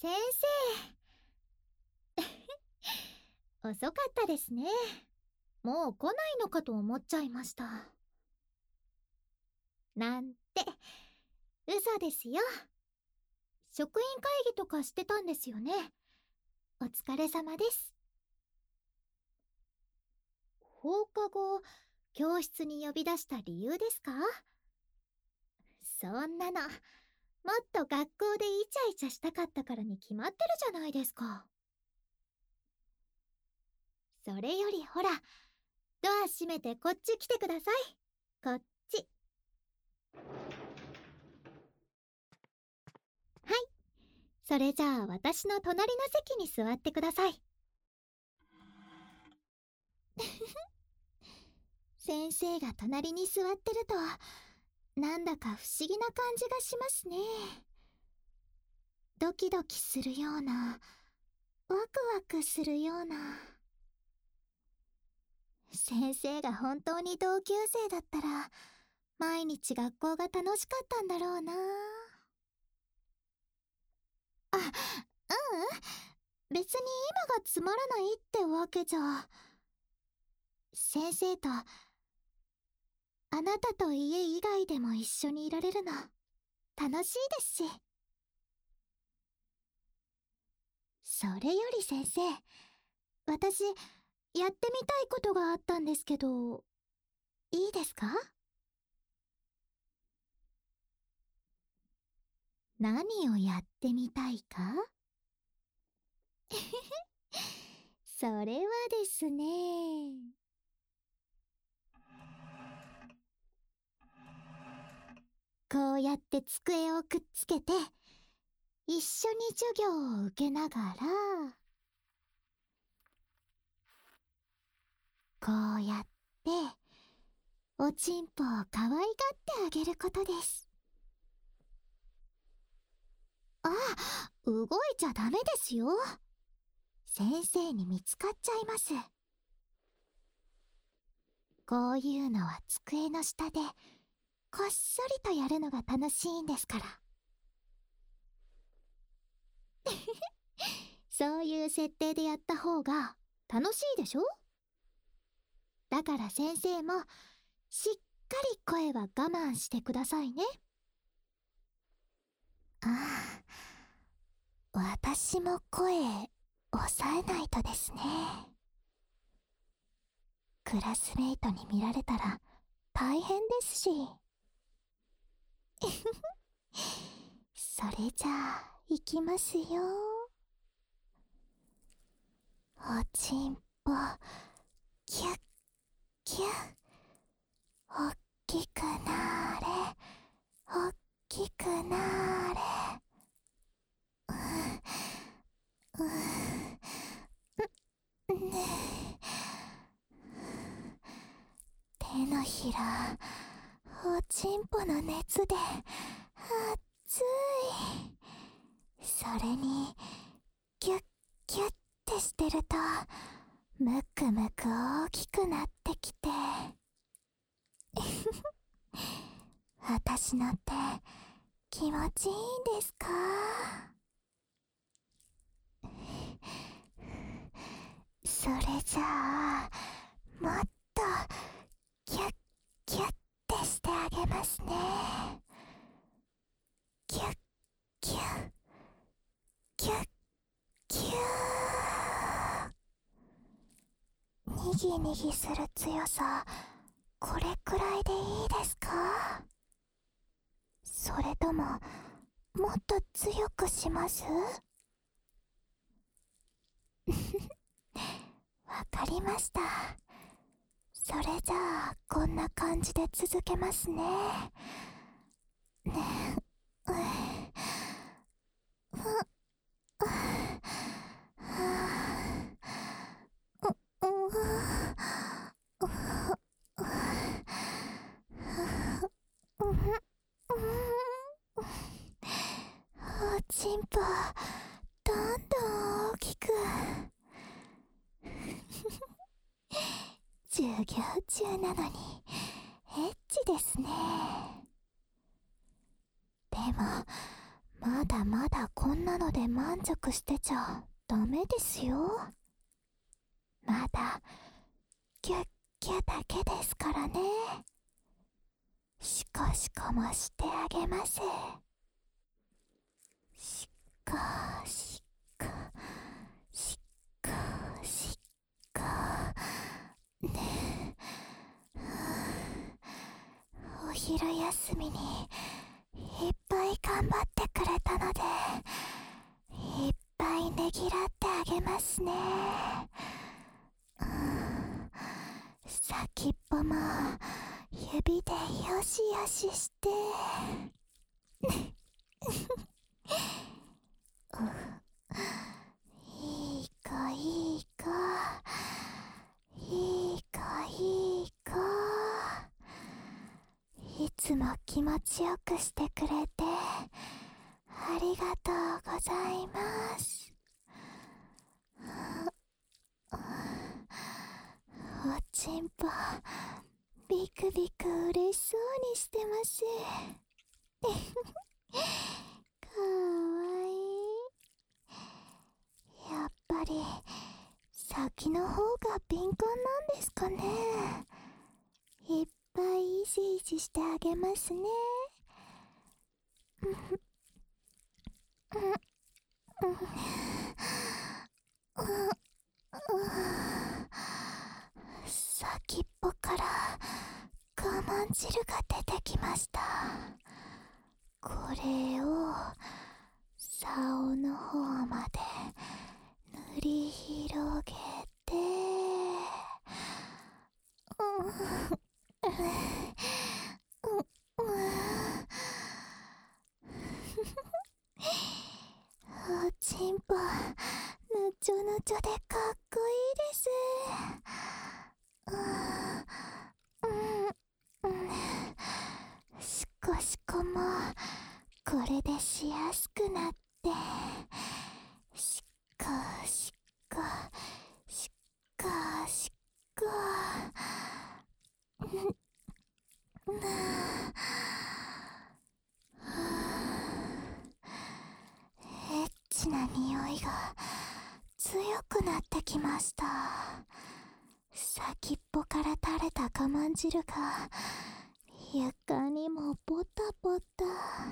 先生遅かったですね。もう来ないのかと思っちゃいました。なんて嘘ですよ。職員会議とかしてたんですよね。お疲れ様です。放課後教室に呼び出した理由ですか？そんなのもっと学校でイチャイチャしたかったからに決まってるじゃないですか。それよりほら、ドア閉めてこっち来てください。こっち。はい。それじゃあ私の隣の席に座ってください。先生が隣に座ってると、なんだか不思議な感じがしますね。ドキドキするような、ワクワクするような。先生が本当に同級生だったら、毎日学校が楽しかったんだろうな。あ、別に今がつまらないってわけじゃ。先生と、あなたと家以外でも一緒にいられるの、楽しいですし。それより先生、私、やってみたいことがあったんですけど、いいですか？何をやってみたいか？それはですね。こうやって机をくっつけて、一緒に授業を受けながら、こうやって、おちんぽを可愛がってあげることです。あ、動いちゃダメですよ。先生に見つかっちゃいます。こういうのは机の下で、こっそりとやるのが楽しいんですから。そういう設定でやった方が楽しいでしょ？だから先生もしっかり声は我慢してくださいね。ああ、私も声抑えないとですね。クラスメイトに見られたら大変ですし。それじゃあ行きますよ。おちんぽキュッキュッ、おっきくなーれ、おっきくなーれ。ねえ、手のひら、おちんぽの熱で熱い。それにギュッギュッてしてるとむくむく大きくなってきて私の手気持ちいいんですか？それじゃあもっとギュッギュッてしてあげますね。ギュッギュッギュッギュー。にぎにぎする強さ、これくらいでいいですか？それとももっと強くします？わかりました。それじゃあこんな感じで続けますね。ねえ、おちんぽどんどん大きく。授業中なのにエッチですね。でもまだまだこんなので満足してちゃダメですよ。まだキュッキュだけですからね。シコシコもしてあげます。シコシコシコシコね。お昼休みにいっぱい頑張ってくれたので、いっぱいねぎらってあげますね。先っぽも指でよしよししていい子いい子いい子いい子、いつも気持ちよくしてくれてありがとうございます。おちんぽビクビク嬉しそうにしてます。かわいい。やっぱり先の方が敏感なんですかね。いっぱいイジイジしてあげますね。先っぽから我慢汁が出てきました。これを竿の方まで塗り広げて、おちんぽぬちょぬちょでかっこいいです。シコシコもこれでしやすくなって、シコシコシコシコエッチな匂いが強くなってきました。先っぽから垂れた我慢汁が床にもポタポタ。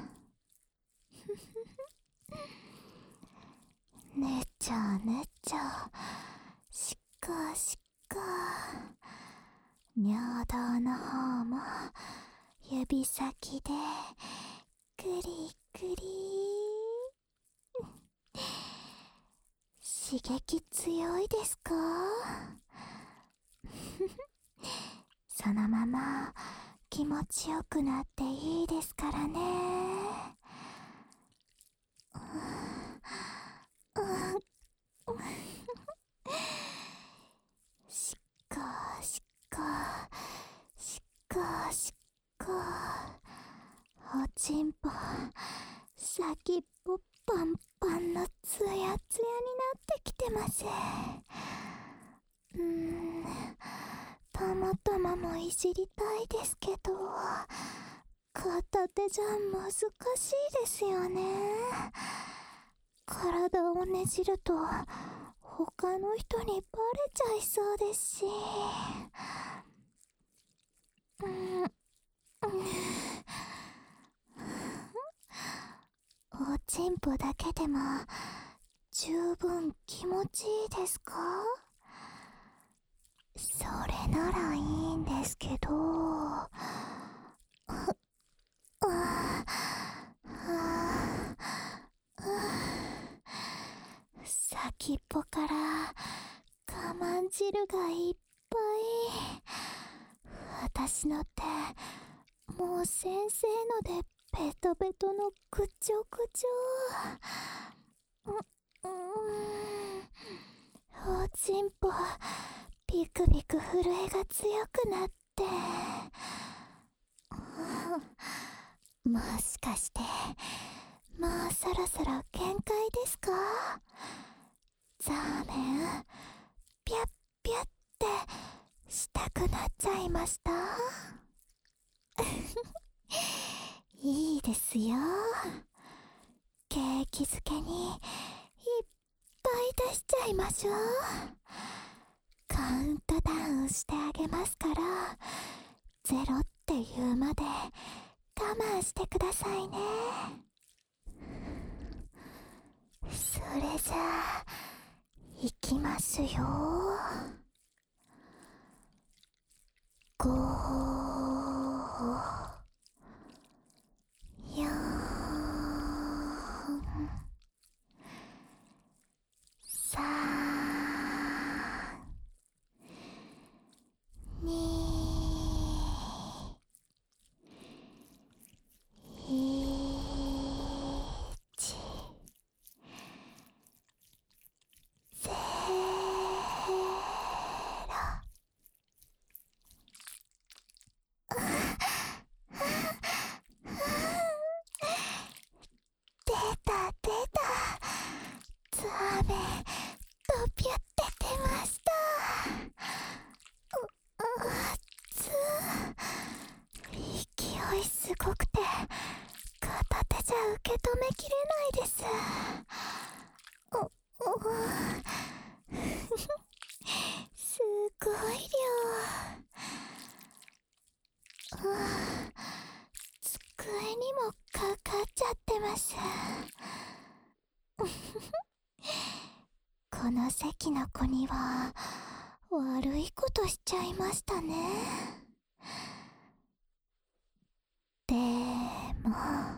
ねちょねちょしこしこ、尿道の方も指先でクリクリ。刺激強いですか？そのまま気持ちよくなっていいですからね。しこしこしこしこ、おちんぽ先っぽパンパンのツヤツヤになってきてます。たまたまもいじりたいですけど、片手じゃ難しいですよね。体をねじると他の人にバレちゃいそうですし。おちんぽだけでも十分気持ちいいですか？それならいいんですけど。先っぽから我慢汁がいっぱい。私の手もう先生のでベトベトのぐちょぐちょ。おちんぽビクビク震えが強くなって、もしかしてもうそろそろ限界ですか？ザーメンピャッピャッってしたくなっちゃいました。いいですよ。 気づけにいっぱい出しちゃいましょう。カウントダウンしてあげますから、0って言うまで我慢してくださいね。それじゃあいきますよ。5、4、3、2、1、0。出た出た。ツアメドピュって出ました。勢いすごくて片手じゃ受け止めきれないです。すごい量。机にもかかっちゃってます。この席の子には悪いことしちゃいましたね。でも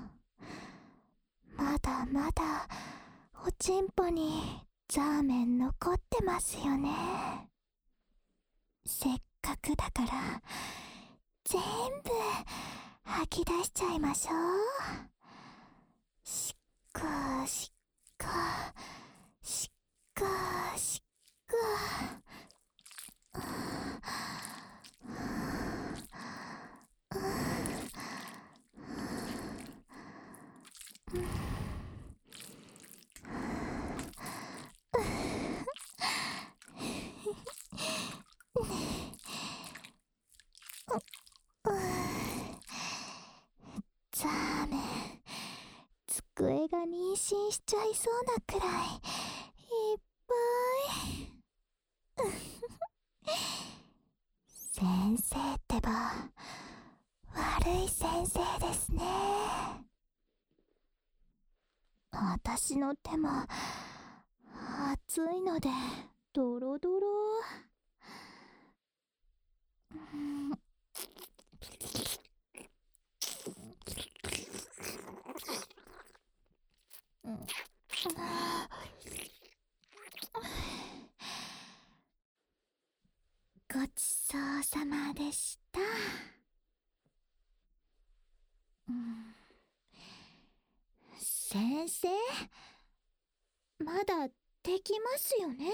まだまだおちんぽにザーメン残ってますよね。せっかくだから全部吐き出しちゃいましょう。しっかしっかしっかしっか。ザーメン、机が妊娠しちゃいそうなくらいいっぱい。先生ってば悪い先生ですね。私の手も熱いのでドロドロ。ごちそうさまでした。先生、まだできますよね。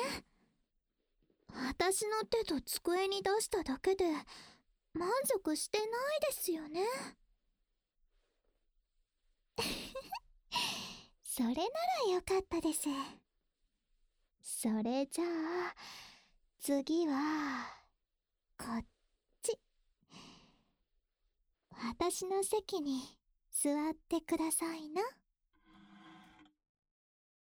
私の手と机に出しただけで満足してないですよね。それならよかったです。それじゃあ次はこっち。私の席に座ってくださいな。